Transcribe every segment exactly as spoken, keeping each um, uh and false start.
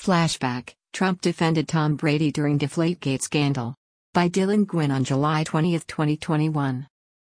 Flashback: Trump defended Tom Brady during Deflategate scandal. By Dylan Gwynn on July twentieth, twenty twenty-one.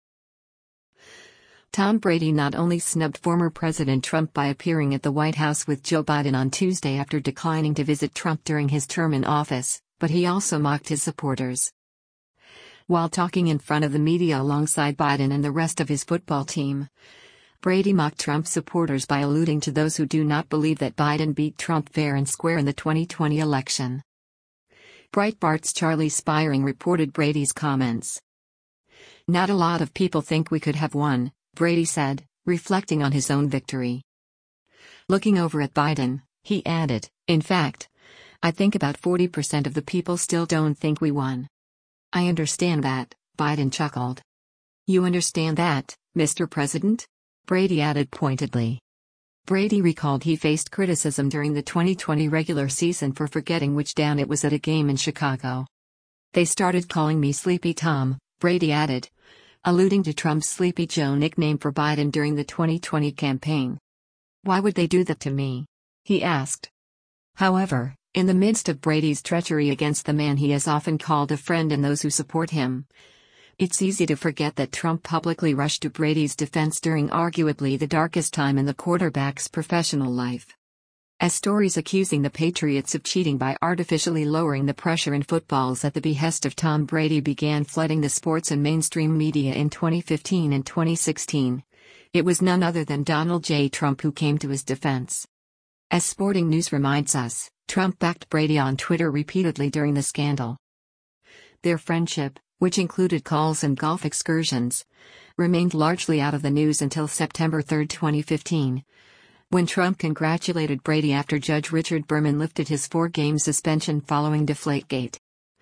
Tom Brady not only snubbed former President Trump by appearing at the White House with Joe Biden on Tuesday after declining to visit Trump during his term in office, but he also mocked his supporters. While talking in front of the media alongside Biden and the rest of his football team, Brady mocked Trump supporters by alluding to those who do not believe that Biden beat Trump fair and square in the twenty twenty election. Breitbart's Charlie Spiering reported Brady's comments. "Not a lot of people think we could have won," Brady said, reflecting on his own victory. Looking over at Biden, he added, "In fact, I think about forty percent of the people still don't think we won." "I understand that," Biden chuckled. "You understand that, Mister President?" Brady added pointedly. Brady recalled he faced criticism during the twenty twenty regular season for forgetting which down it was at a game in Chicago. "They started calling me Sleepy Tom," Brady added, alluding to Trump's Sleepy Joe nickname for Biden during the twenty twenty campaign. "Why would they do that to me?" he asked. However, in the midst of Brady's treachery against the man he has often called a friend and those who support him, it's easy to forget that Trump publicly rushed to Brady's defense during arguably the darkest time in the quarterback's professional life. As stories accusing the Patriots of cheating by artificially lowering the pressure in footballs at the behest of Tom Brady began flooding the sports and mainstream media in twenty fifteen and twenty sixteen, it was none other than Donald J. Trump who came to his defense. As Sporting News reminds us, Trump backed Brady on Twitter repeatedly during the scandal. Their friendship, which included calls and golf excursions, remained largely out of the news until September third, twenty fifteen, when Trump congratulated Brady after Judge Richard Berman lifted his four-game suspension following Deflategate.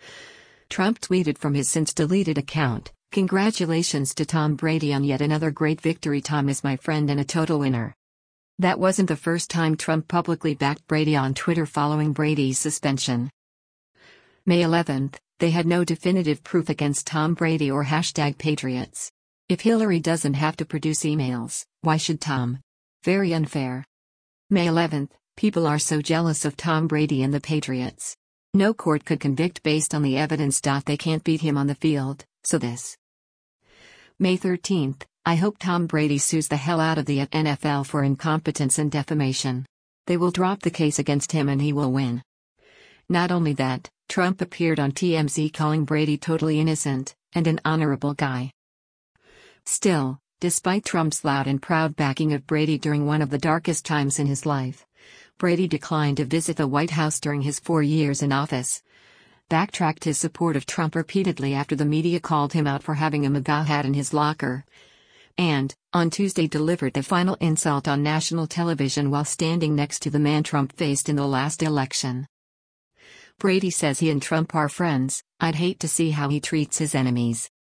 Trump tweeted from his since-deleted account, "Congratulations to Tom Brady on yet another great victory. Tom is my friend and a total winner." That wasn't the first time Trump publicly backed Brady on Twitter following Brady's suspension. May eleventh, they had no definitive proof against Tom Brady or hashtag Patriots. "If Hillary doesn't have to produce emails, why should Tom? Very unfair." May eleventh, people are so jealous of Tom Brady and the Patriots. No court could convict based on the evidence. They can't beat him on the field, so this. May thirteenth, I hope Tom Brady sues the hell out of the N F L for incompetence and defamation. They will drop the case against him and he will win. Not only that, Trump appeared on T M Z calling Brady totally innocent and an honorable guy. Still, despite Trump's loud and proud backing of Brady during one of the darkest times in his life, Brady declined to visit the White House during his four years in office, backtracked his support of Trump repeatedly after the media called him out for having a MAGA hat in his locker, and, on Tuesday, delivered the final insult on national television while standing next to the man Trump faced in the last election. Brady says he and Trump are friends. "I'd hate to see how he treats his enemies.